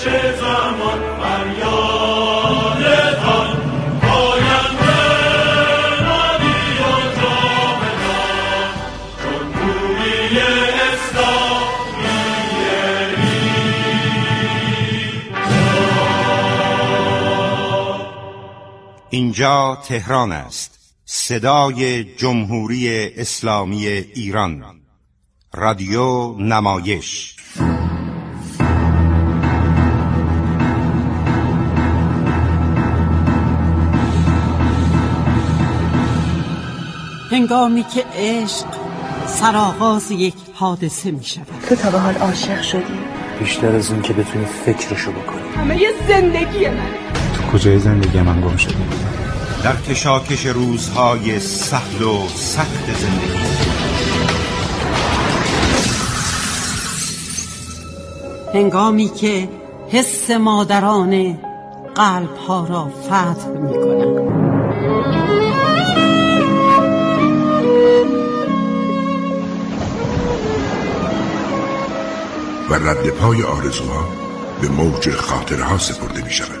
زمان فریادتان آینده نادی و جاودان جمهوری اسلامی ایران. اینجا تهران است، صدای جمهوری اسلامی ایران. رادیو نمایش. هنگامی که عشق سرآغاز یک حادثه می شود. تو تا به حال عاشق شدی؟ بیشتر از این که بتونی فکرشو بکنی. همه یه زندگی منه. تو کجای زندگی من گم شدی؟ در کشاکش روزهای سهل و سخت زندگی. هنگامی که حس مادرانه قلب‌ها را فتح می‌کند. و رد پای آرزوها به موج خاطرها سپرده می شود.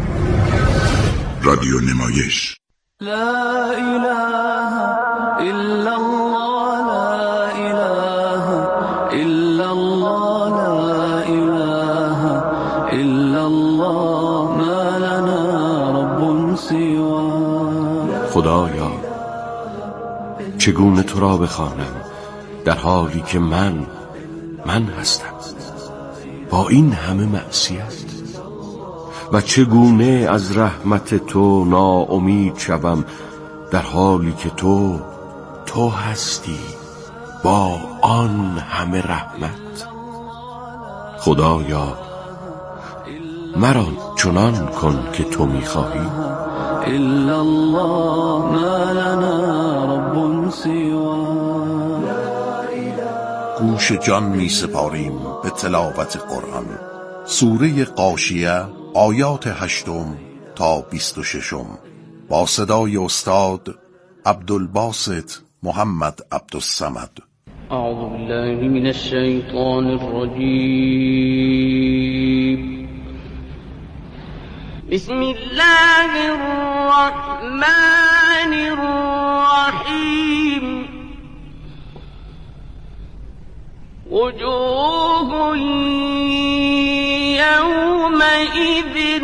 رادیو نمایش. لا اله الا الله، لا اله الا الله، لا اله الا الله، ما لنا رب سواه. خدایا چگونه تو را بخوانم در حالی که من هستم با این همه معصیت، و چگونه از رحمت تو ناامید شوم در حالی که تو هستی با آن همه رحمت. خدایا مرا چنان کن که تو می‌خواهی. الا الله ما لنا رب سواه. گوش جان می سپاریم به تلاوت قرآن. سوره غاشیه آیات 8 تا 26 با صدای استاد عبدالباسط محمد عبدالصمد. اعوذ بالله من الشیطان الرجیم. بسم الله الرحمن الرحیم. وجوه يومئذ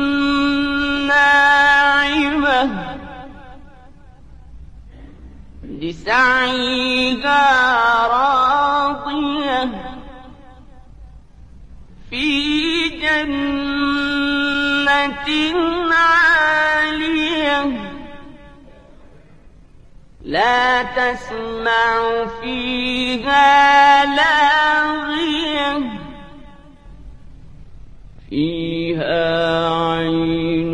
ناعمة لسعيها راضية في جنة عالية لا تسمع فيها لاغية فيها عين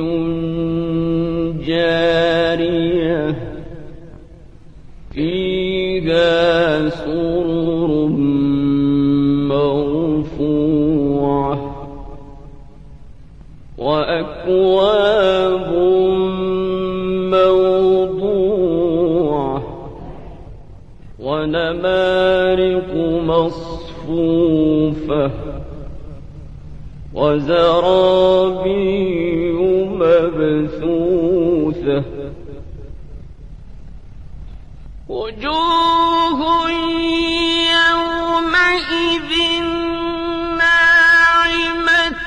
جارية فيها سرر مرفوعة وأكواب موضوعة ونمارق مصفوفة وزرابي مبثوثة وجوه يومئذ ناعمة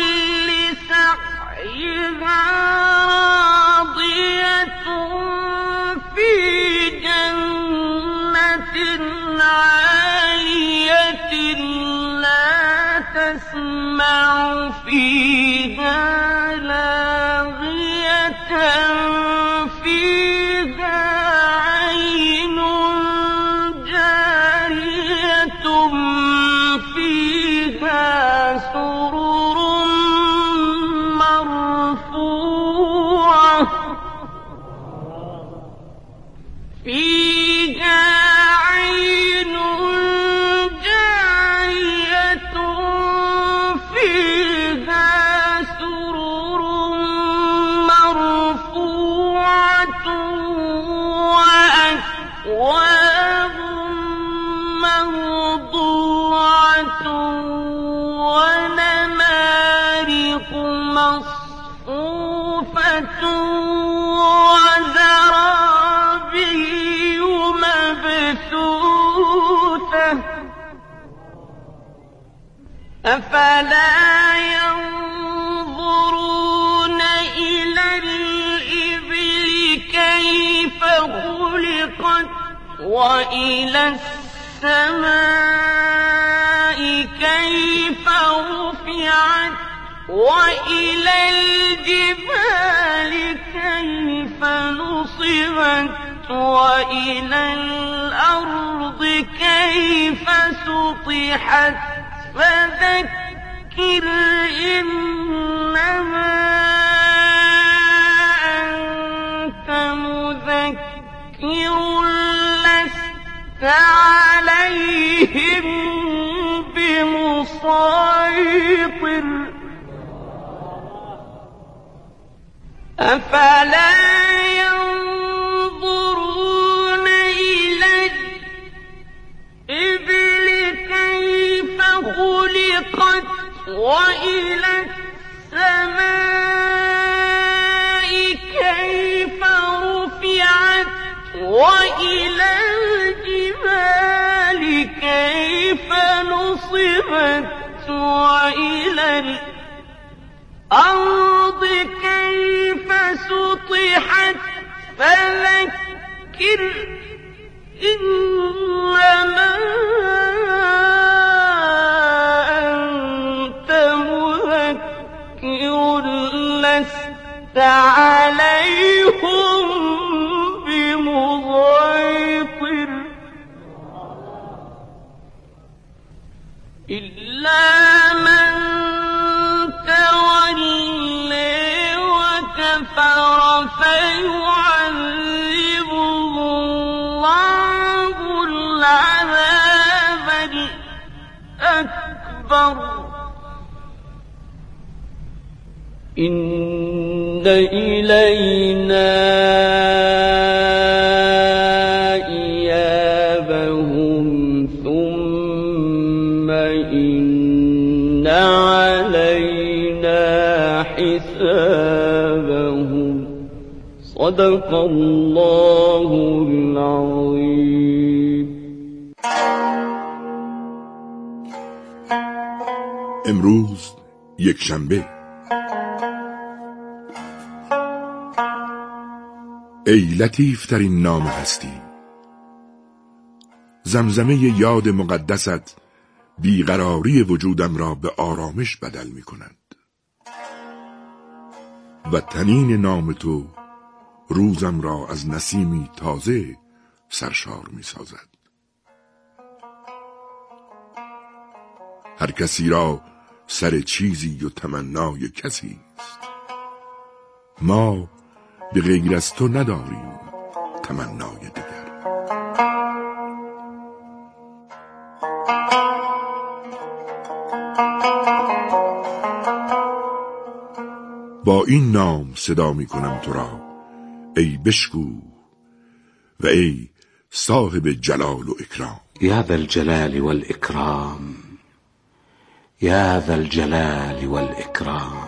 لسعيها راضية في جنة عالية لا تسمع فيها لاغية فيها عين جارية فيها سرر مرفوعة فيها عين جارية فيها سرر مرفوعة وأكواب موضوعة أفلا ينظرون إلى الإبل كيف خلقت وإلى السماء كيف رفعت وإلى الجبال كيف نصبت وإلى الأرض كيف سطحت فذكر إنما أنت مذكر لست عليهم بمسيطر أفلا ينظرون إلى الإبل كيف خلقت وإلى السماء كيف رفعت وإلى الجبال كيف نصبت وإلى الأرض كيف سطحت فذكر إنما أنت مذكر لست عليهم بمسيطر إلا من تولي وكفر فيعذبه الله العذاب الأكبر إن إلينا إيابهم ثم إن علينا حسابهم صدق الله العظيم. امروز یکشنبه. ای لطیف ترین نام هستی، زمزمه یاد مقدست بیقراری وجودم را به آرامش بدل می کند و تنین نام تو روزم را از نسیمی تازه سرشار می سازد. هر کسی را سر چیزی و تمنای کسی است، ما به غیر از تو نداریم تمنای دیگر. با این نام صدا می کنم تو را ای بشکو و ای صاحب جلال و اکرام. یا ذا الجلال والاکرام، یا ذا الجلال والاکرام.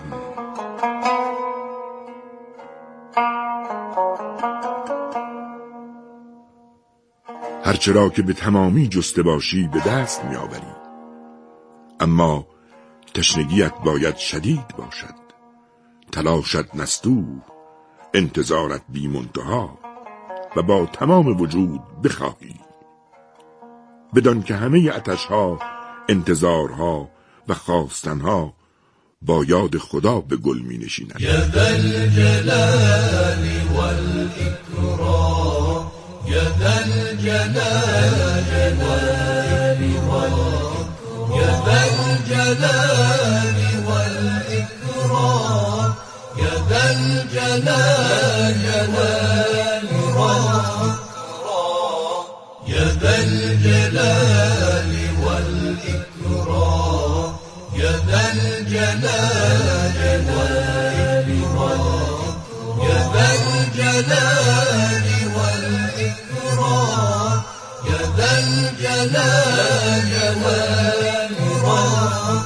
هرچرا که به تمامی جسته باشی به دست می آوری، اما تشنگیت باید شدید باشد، تلاشت نستوه، انتظارت بی منتها و با تمام وجود بخواهی، بدان که همه عطشها، انتظارها و خواستنها با یاد خدا به گل می نشیند. یا ذا الجلال والاکرام، یا ذا الجلال والاکرام، یا ذا الجلال والاکرام، یا ذا الجلال والاکرام، یا ذا الجلال والاکرام، یا ذا الجلال والاکرام، یا ذا الجلال والاکرام، یا ذا الجلال والاکرام.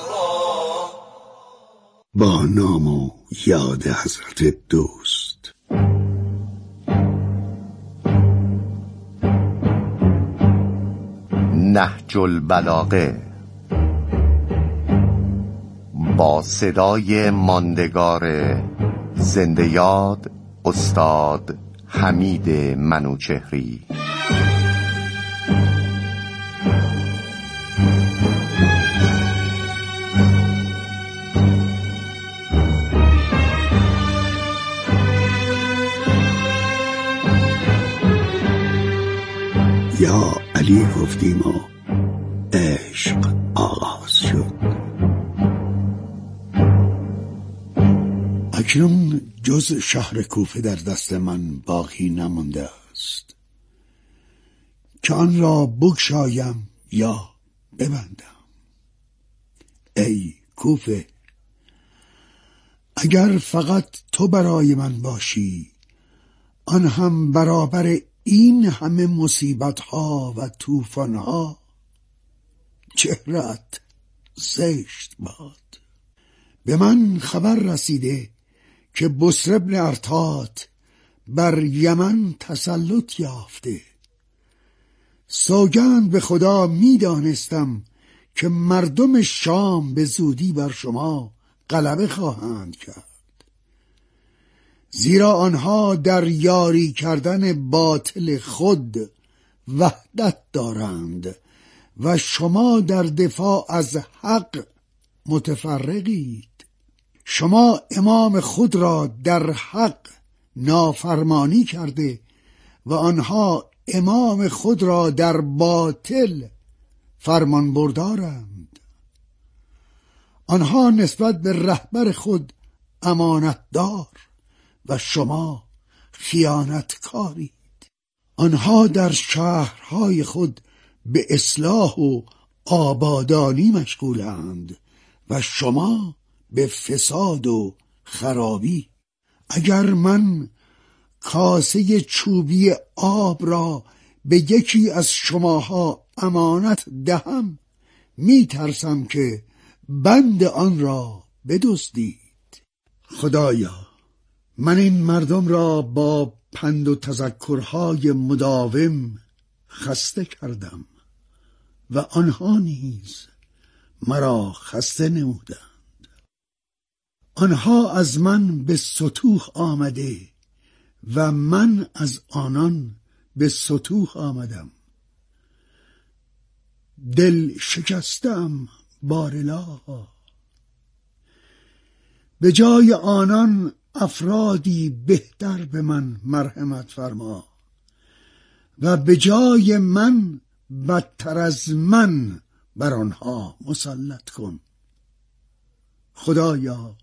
با نام و یاد حضرت دوست. نهج البلاغه. با صدای ماندگار زنده یاد استاد حمید منوچهری. یا علی گفتیم و عشق آغاز شد. اکنون جز شهر کوفه در دست من باقی نمانده است که آن را بگشایم یا ببندم. ای کوفه، اگر فقط تو برای من باشی، آن هم برابر این همه مصیبت ها و طوفان ها، چهره‌ات زشت باد. به من خبر رسیده که بسر بن ارتات بر یمن تسلط یافته. سوگند به خدا میدانستم که مردم شام به زودی بر شما غلبه خواهند کرد، زیرا آنها در یاری کردن باطل خود وحدت دارند و شما در دفاع از حق متفرقید. شما امام خود را در حق نافرمانی کرده و آنها امام خود را در باطل فرمان بردارند. آنها نسبت به رهبر خود امانتدار و شما خیانتکارید. آنها در شهرهای خود به اصلاح و آبادانی مشغولند و شما به فساد و خرابی. اگر من کاسه چوبی آب را به یکی از شماها امانت دهم، می ترسم که بند آن را بدزدید. خدایا، من این مردم را با پند و تذکرهای مداوم خسته کردم و آنها نیز مرا خسته نمودند. آنها از من به ستوه آمده و من از آنان به ستوه آمدم. دل شکستم بارلا. به جای آنان افرادی بهتر به من مرحمت فرما و به جای من بدتر از من بر آنها مسلط کن. خدایا،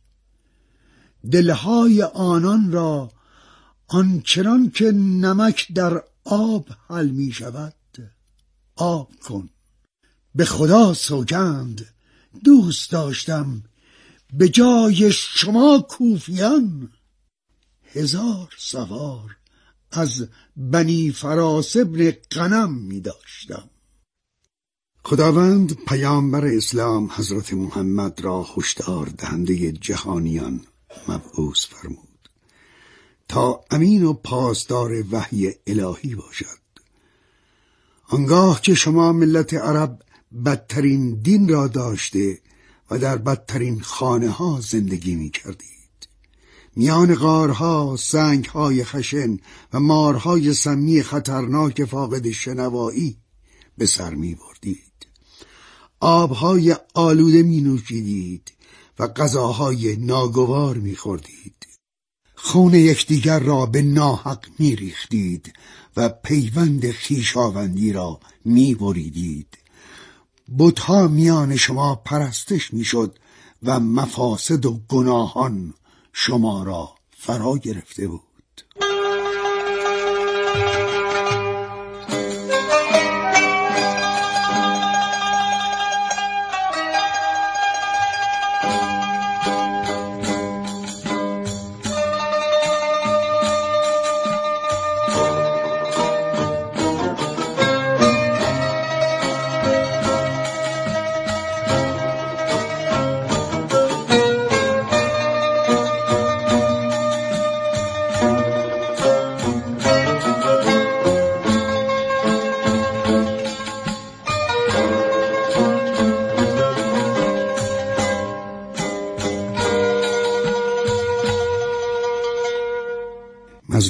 دلهای آنان را آنچنان که نمک در آب حل می شود آب کن. به خدا سوگند دوست داشتم به جای شما کوفیان 1000 سوار از بنی فراس ابن غنم می داشتم. خداوند پیامبر اسلام حضرت محمد را هشدار دهنده جهانیان مبعوث فرمود تا امین و پاسدار وحی الهی باشد. آنگاه که شما ملت عرب بدترین دین را داشته و در بدترین خانه ها زندگی می کردید، میان غارها، سنگهای خشن و مارهای سمی خطرناک فاقد شنوایی به سر می بردید، آبهای آلوده می نوشیدید و غذاهای ناگوار می خوردید، خون یکدیگر را به ناحق می ریختید و پیوند خویشاوندی را می بریدید. بتها میان شما پرستش می شد و مفاسد و گناهان شما را فرا گرفته بود.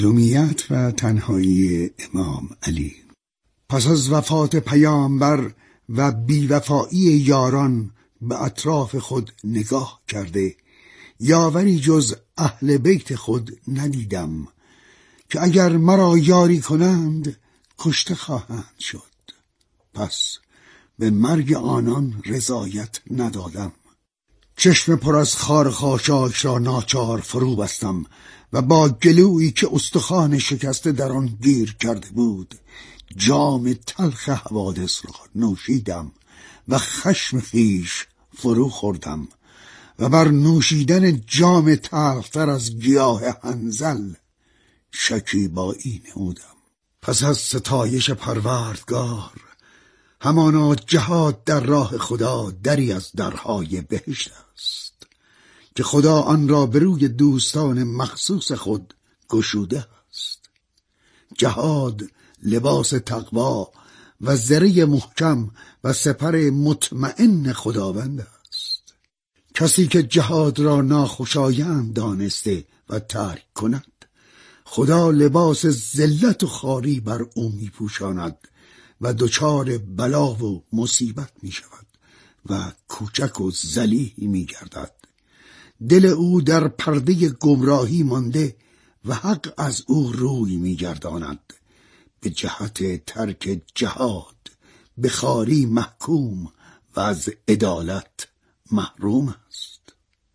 مظلومیت و تنهایی امام علی. پس از وفات پیامبر و بیوفایی یاران به اطراف خود نگاه کرده یاوری جز اهل بیت خود ندیدم که اگر مرا یاری کنند کشته خواهند شد. پس به مرگ آنان رضایت ندادم. چشم پر از خار خاشاک را ناچار فرو بستم و با گلویی که استخوان شکسته در آن گیر کرده بود جام تلخ حوادث را نوشیدم و خشم خویش فرو خوردم و بر نوشیدن جام تلختر از گیاه حنظل شکیبایی نمودم. پس از ستایش پروردگار همانا جهاد در راه خدا دری از درهای بهشت است که خدا آن را به روی دوستان مخصوص خود گشوده است. جهاد لباس تقوا و زره محکم و سپر مطمئن خداوند است. کسی که جهاد را ناخوشایند دانسته و ترک کند خدا لباس ذلت و خواری بر او می پوشاند و دچار بلا و مصیبت می شود و کوچک و ذلیل می گردد. دل او در پرده گمراهی مانده و حق از او روی می گرداند. به جهت ترک جهاد به خواری محکوم و از عدالت محروم است.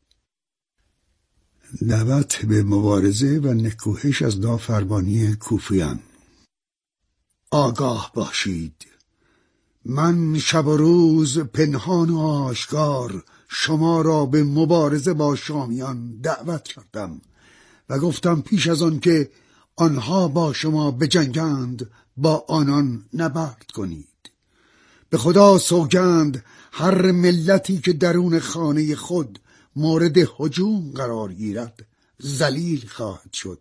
دعوت به مبارزه و نکوهش از نافرمانی کوفیان. آگاه باشید، من شب و روز پنهان و آشکار شما را به مبارزه با شامیان دعوت کردم و گفتم پیش از آن که آنها با شما بجنگند با آنان نبرد کنید. به خدا سوگند هر ملتی که درون خانه خود مورد هجوم قرار گیرد ذلیل خواهد شد.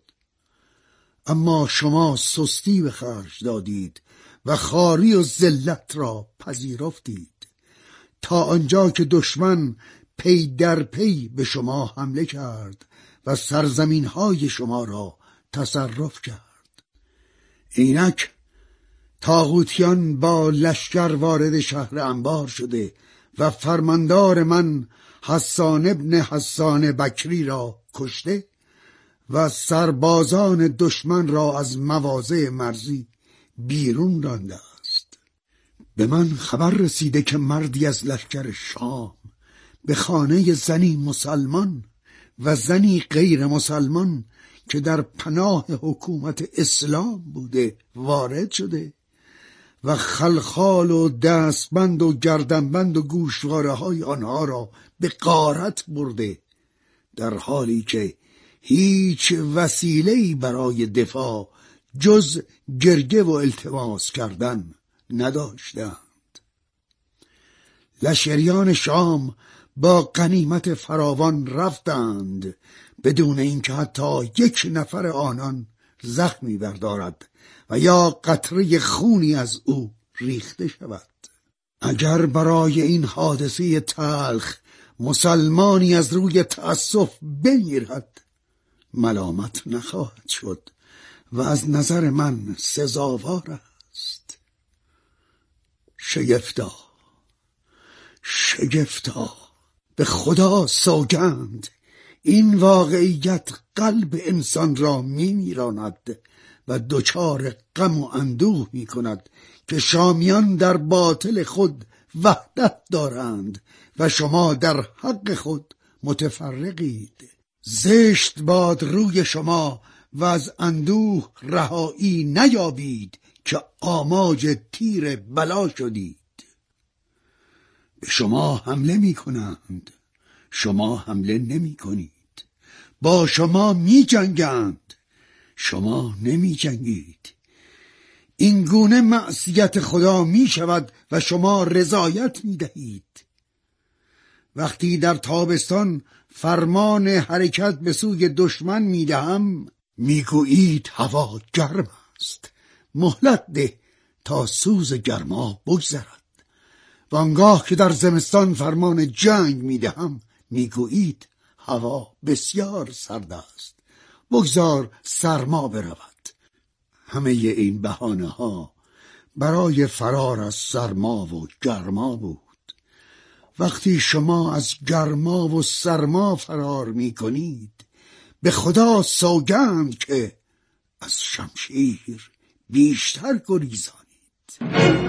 اما شما سستی به خرج دادید و خواری و ذلت را پذیرفتید تا آنجا که دشمن پی در پی به شما حمله کرد و سرزمین‌های شما را تصرف کرد. اینک طاغوتیان با لشکر وارد شهر انبار شده و فرماندار من حسان ابن حسان بکری را کشته و سربازان دشمن را از مواضع مرزی بیرون رانده است. به من خبر رسیده که مردی از لشکر شام به خانه زنی مسلمان و زنی غیر مسلمان که در پناه حکومت اسلام بوده وارد شده و خلخال و دستبند و گردنبند و گوشواره های آنها را به غارت برده، در حالی که هیچ وسیله‌ای برای دفاع جز گریه و التماس کردن نداشتند. لشکریان شام با غنیمت فراوان رفتند بدون اینکه حتی یک نفر آنان زخمی بردارد و یا قطره خونی از او ریخته شود. اگر برای این حادثه تلخ مسلمانی از روی تأسف بمیرد ملامت نخواهد شد و از نظر من سزاوار است. شگفتا به خدا سوگند این واقعیت قلب انسان را میمیراند و دچار غم و اندوه می کند که شامیان در باطل خود وحدت دارند و شما در حق خود متفرقید. زشت باد روی شما و از اندوه رهایی نیابید که آماج تیر بلا شدید. به شما حمله می کنند، شما حمله نمی کنید. با شما می جنگند، شما نمی جنگید. این گونه معصیت خدا می شود و شما رضایت می دهید. وقتی در تابستان فرمان حرکت به سوی دشمن می دهم می گویید هوا گرم است، مهلت ده تا سوز گرما بگذرد. و آنگاه که در زمستان فرمان جنگ می دهم می گویید هوا بسیار سرد است، بگذار سرما برود. همه این بهانه ها برای فرار از سرما و گرما بود. وقتی شما از گرما و سرما فرار می کنید، به خدا سوگند که از شمشیر بیشتر گریزانید.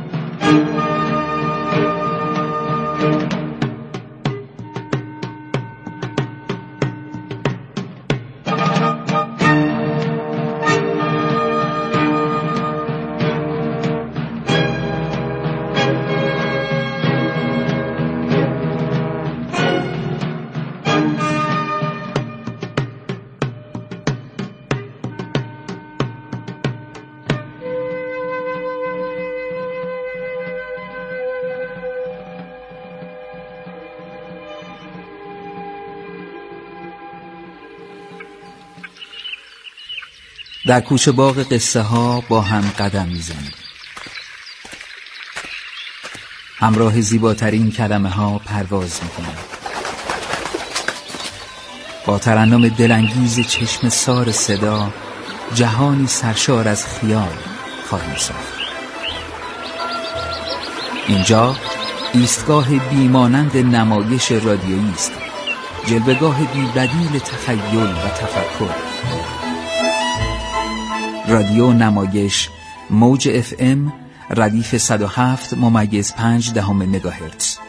در کوچه باغ قصه ها با هم قدم میزنیم. همراه زیباترین کلمه ها پرواز میکنیم. با ترنم دلانگیز چشم سار صدا جهانی سرشار از خیال خواهیم ساخت. اینجا ایستگاه بیمانند نمایش رادیویی است، جلوه‌گاه بی‌بدیل تخیل و تفکر. رادیو نمایش موج FM ردیف 107.5 مگاهرتز.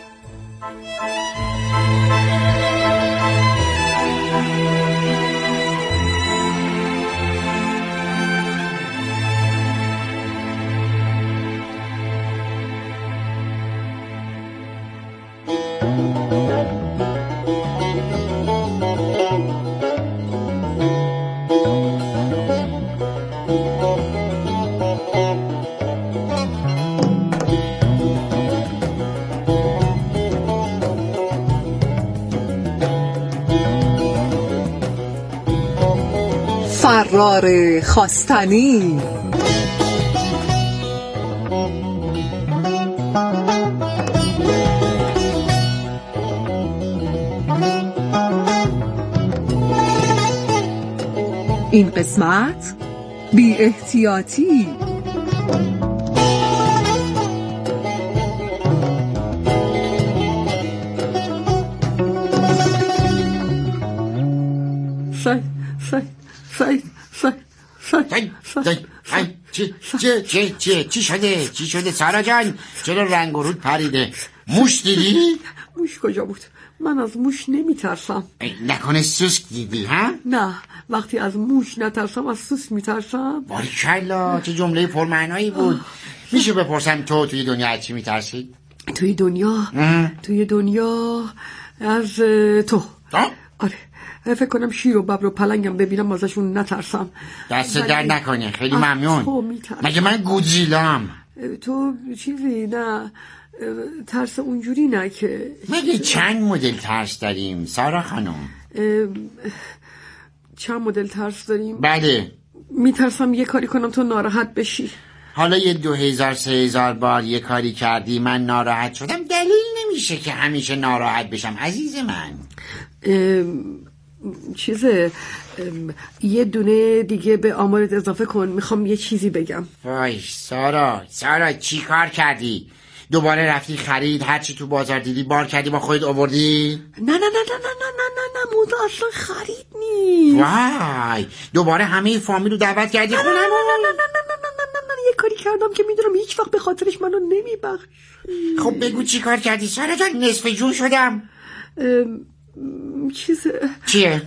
فرار خواستنی. این قسمت بی احتیاطی. چی شده سارا جان؟ چرا رنگ و رود پریده؟ موش دیدی؟ موش کجا بود؟ من از موش نمیترسم. نکنه سوسک دیدی ها؟ نه، وقتی از موش نترسم از سوسک میترسم. باریکلا، چه جمله پرمعنایی بود. میشه بپرسم تو توی دنیا از چی میترسی؟ توی دنیا از تو. آره، فکر کنم شیر و ببر و پلنگم ببینم ازشون نترسم. دست در نکنه، خیلی ممنون. مگه من گودزیلام؟ تو چیزی نه، ترس اونجوری نه که. مگه چند مدل ترس داریم سارا خانم؟ چند مدل ترس داریم؟ بله. میترسم یه کاری کنم تو ناراحت بشی. حالا یه 2000-3000 بار یه کاری کردی من ناراحت شدم، دلیل نمیشه که همیشه ناراحت بشم عزیز من. یه دونه دیگه به آمارت اضافه کن، میخوام یه چیزی بگم. وای سارا چی کار کردی؟ دوباره رفتی خرید، هرچی تو بازار دیدی بار کردی با خودت آوردی؟ نه موضوع اصلا خرید نیست. وای دوباره همه فامیل رو دعوت کردی خونه؟ نه یه کاری کردم که میدونم هیچ وقت به خاطرش منو نمیبخشی. خب بگو چی کار کردی سارا جان؟ نصف جون شدم. چیه؟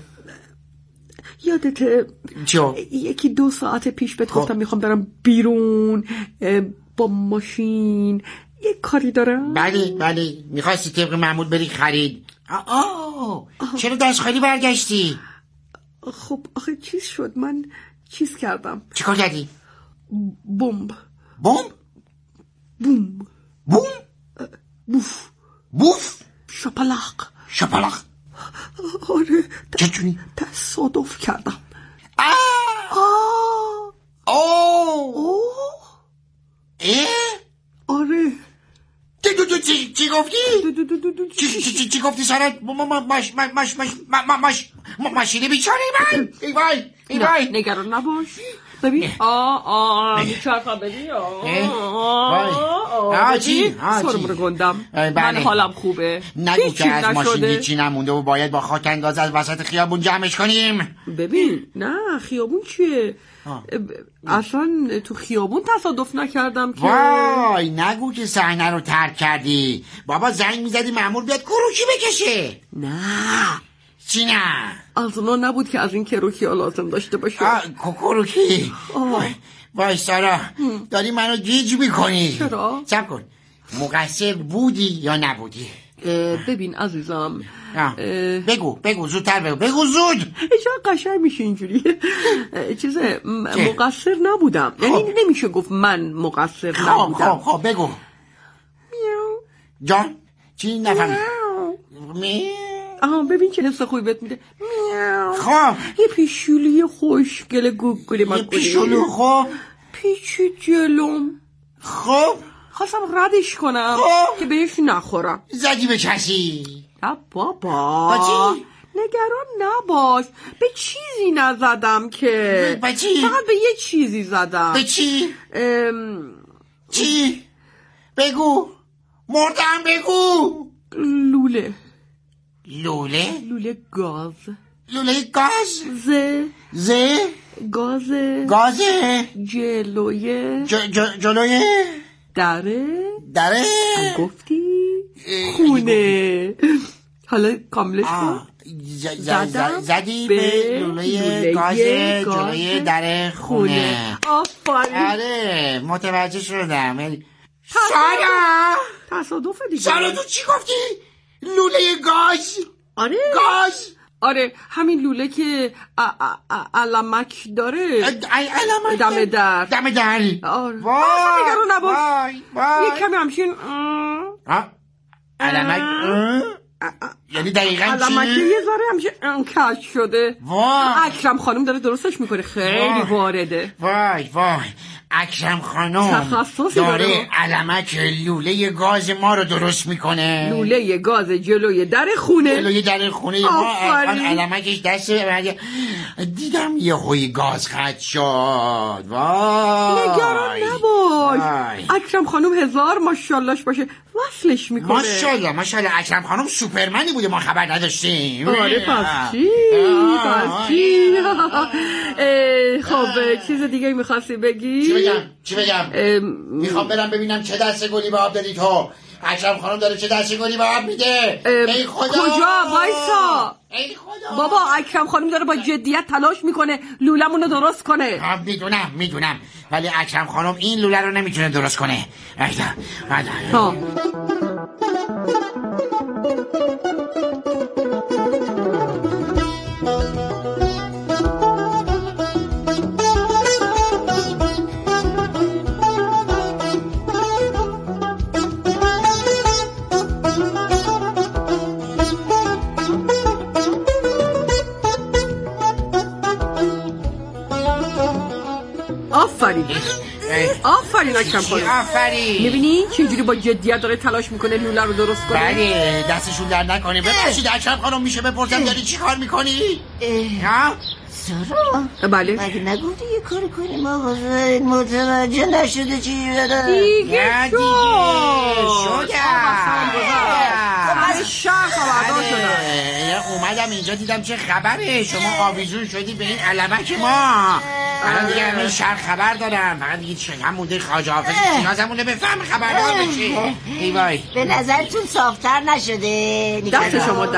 یادته چیو؟ 1-2 ساعت پیش بهت گفتم میخوام برم بیرون با ماشین، یه کاری دارم. بله میخواستی طبق معمول بری خرید. چرا دست خالی برگشتی؟ خب آخه چیز شد، من چیز کردم. چی کار کردی؟ بومب. بوف شپلق. آره چجوری؟ تصادف کردم. آره ده چی گفتی؟ چی گفتی سارا؟ ماشین بیچاره من. ای وای نگران نباش. ببین میچرخم ببین چی؟ سرمون گندم من حالم خوبه. نگو که از ماشین هیچی نمونده و باید با خاک انداز از وسط خیابون جمعش کنیم. ببین نه خیابون چیه؟ اصلا تو خیابون تصادف نکردم که. وای نگو که صحنه رو ترک کردی. بابا زنگ میزدی مأمور بیاد کروکی بکشه. نه چی نه؟ از اونا نبود که از این کروکی ها لازم داشته باشه. کروکی؟ وای سارا داری منو گیج میکنی. چرا؟ صبر کن. مقصر بودی یا نبودی؟ ببین عزیزم بگو زودتر بگو زود. چرا قشنگ میشه اینجوری؟ مقصر نبودم. یعنی نمیشه گفت من مقصر نبودم. خب بگو. جان چی نفهمی؟ ببین چه حس خوبی بهت میده. خب یه پیشولی خوشگل گوگلی مگولی. پیشولی خب پیچی جلوم. خب خواستم ردش کنم که بهش نخورم. زدی به کسی؟ نه بابا چی؟ نگران نباش. به چیزی نزدم که. به چی؟ فقط به یه چیزی زدم. به چی؟ چی؟ بگو مردم بگو. لوله گاز. لوله گاز؟ گاز جلوی دره گفتی خونه. حالا کاملش کن. زدی به لوله گاز جلوی در خونه. آره متوجه شدم. سارا تصادف دیگه. سارا تو چی گفتی؟ لوله گاز؟ آره گاز؟ آره همین لوله که علمک داره. دم در آره. نگران نباش. یک کمی همچین علمک یعنی دقیقا چی؟ علمک یه ذره همچین کج شده. اکرم خانم داره درستش میکنه. خیلی وارده. وای اکرم خانم داره علمک لوله گاز ما رو درست میکنه. لوله گاز جلوی در خونه ما علمکش دست دیدم یه خوی گاز خط شد. وای نگران نباش. اکرم خانم 1000 ماشاءاللهش باشه وصلش میکنه. ماشاءالله اکرم خانم سوپرمنی بوده ما خبر نداشتیم. آره پس چی؟ خب چیز دیگه میخواستی بگی؟ چی بگم؟ میخوام برم ببینم چه دسته گلی به آب دادی تو. اکرم خانم داره چه دسته گلی به آب میده. ای خدا کجا؟ وایسا. ای خدا بابا اکرم خانم داره با جدیت تلاش میکنه لولمونو درست کنه. میدونم ولی اکرم خانم این لوله رو نمیتونه درست کنه. آفرین اکرم خانم. آفرین. میبینی چجوری با جدیت داره تلاش میکنه لوله رو درست کنه. بله دستشون در نکنه. ببخشید اکرم خانم میشه بپرسم داری چی کار میکنی؟ سارا بله مگه نگفتی یه کار کنیم آقا متوجه نشده چی شده؟ دیگه شد من شهر خبردار شدم. اومدم اینجا دیدم چه خبره. شما آویزون شدی به این علمک ما. الان دیگه همه شهر خبر دارم. فقط دیگه چقدر مونده خواجه حافظ چینازمونه بفهم خبردار بشی. ای وای به نظرتون صافتر نشده؟ دست شما